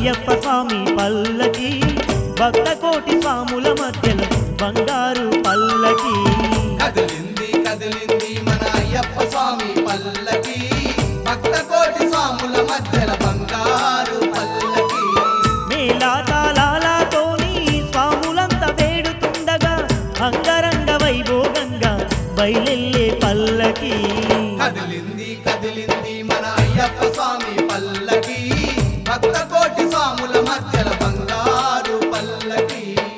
అయ్యప్ప స్వామి పల్లకి భక్త కోటి స్వాముల మధ్యలో బంగారు పల్లకి కదిలింది కదిలింది మన అయ్యప్ప స్వామి పల్లకి భక్త కోటి స్వాముల మధ్యలో బంగారు పల్లకి మేళా తాళాలతోని స్వాములంతా వేడుతుండగా అంగరంగ వైభోగంగా బయలెల్లే పల్లకి కదిలింది కదిలింది మన అయ్యప్ప స్వామి పల్లకి భక్త కోటి స్వాముల మధ్యలో బంగారు పల్లకి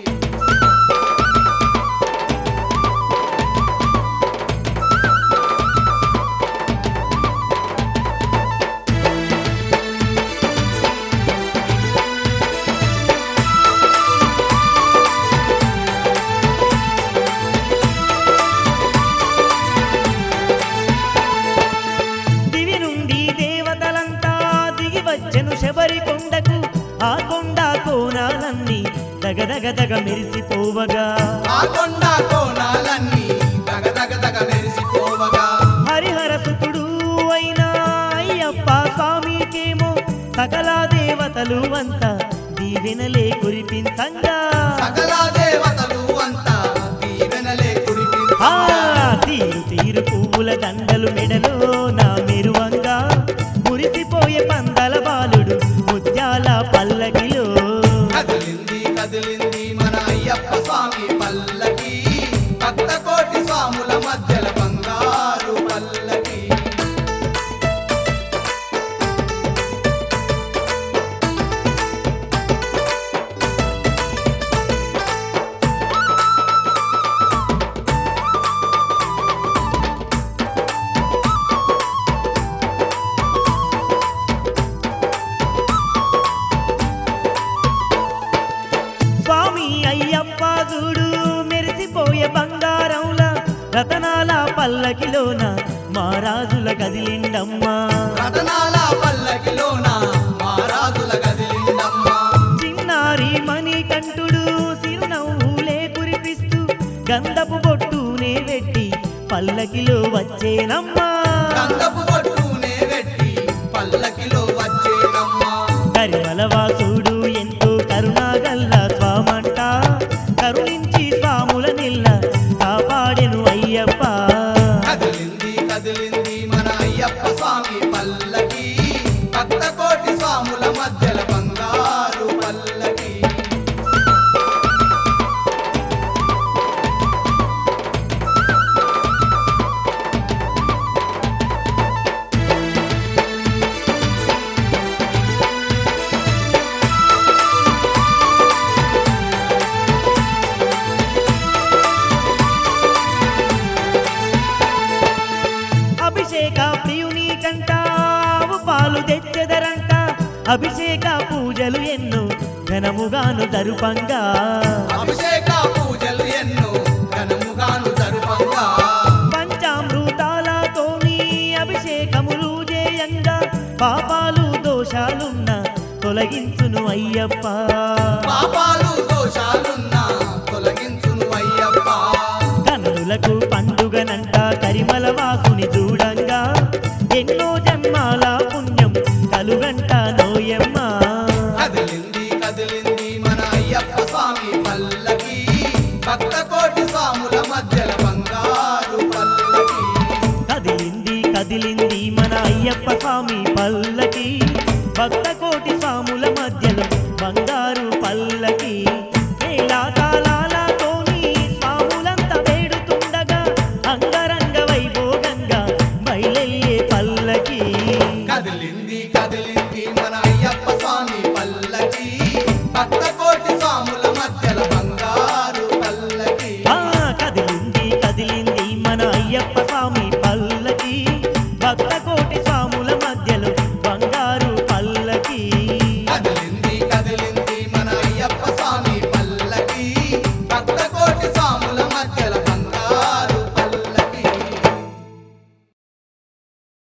దివి నుండి దేవతలంతా దిగి వచ్చెను శబరి కొండకు ఆ కొండ కోణాలన్నీ దగదగదగ మెరిసిపోవగా ఆ కొండ కోణాలన్నీ దగదగదగ మెరిసిపోవగా హరిహర సుతుడు అయిన అయ్యప్ప స్వామికేమో సకల దేవతలు అంతా దీవెనలే కురిపించంగా సకల దేవతలు అంతా దీవెనలే ఆ కురిపించగా తీరు తీరు పువ్వుల దండలు మెడలో నా మెరువంగా మురిసిపోయే పందల బాలుడు ముత్యాల పల్లకిలో కదిలింది కదిలింది మన అయ్యప్ప స్వామి పల్లకి భక్త కోటి స్వాముల మధ్యలో బంగారు పల్లకి స్వామి అయ్యప్ప చూడు మెరిసిపోయే బంగారంలా రతనాల పల్లకిలోన మారాజుల కదిలిండమ్మా రతనాల పల్లకిలోన మహారాజుల కదిలిందమ్మా చిన్నారి మణికంఠుడు సిరునవ్వులే కురిపిస్తూ గంధపు బొట్టునే పెట్టి పల్లకిలో వచ్చేనమ్మా గంధపు బొట్టునే పెట్టి పల్లకిలో వచ్చేనమ్మా కరిమల వాసుడు ఎంతో కరుణాగల్ల స్వామంట కరుణించి స్వాముల నిల్ల కాపాడెను అయ్యప్ప కదిలింది కదిలింది మన అయ్యప్ప స్వామి పల్లకి భక్త కోటి స్వాముల మధ్యలో బంగారు పల్లకి అభిషేక ప్రియుని కంట ఆవు పాలు తెచ్చెదరంట అభిషేక పూజలు ఎన్నో ఘనముగాను దరుపంగా అభిషేక పూజలు ఎన్నో ఘనముగాను జరుపంగా పంచామృతాలతోని అభిషేకములు చేయంగా పాపాలు దోషాలున్న తొలగించును అయ్యప్ప పాపాలు దోషాలున్నా తొలగించును అయ్యప్ప కన్నులకు పండుగనంట కరిమల వాసుని చూడంగా ఎన్నో జన్మాల పుణ్యం కలుగంట నోయమ్మ కదిలింది కదిలింది మన అయ్యప్ప స్వామి పల్లకి భక్త కోటి స్వాముల మధ్యలో బంగారు పల్లకి కదిలింది కదిలింది మన అయ్యప్ప స్వామి పల్లకి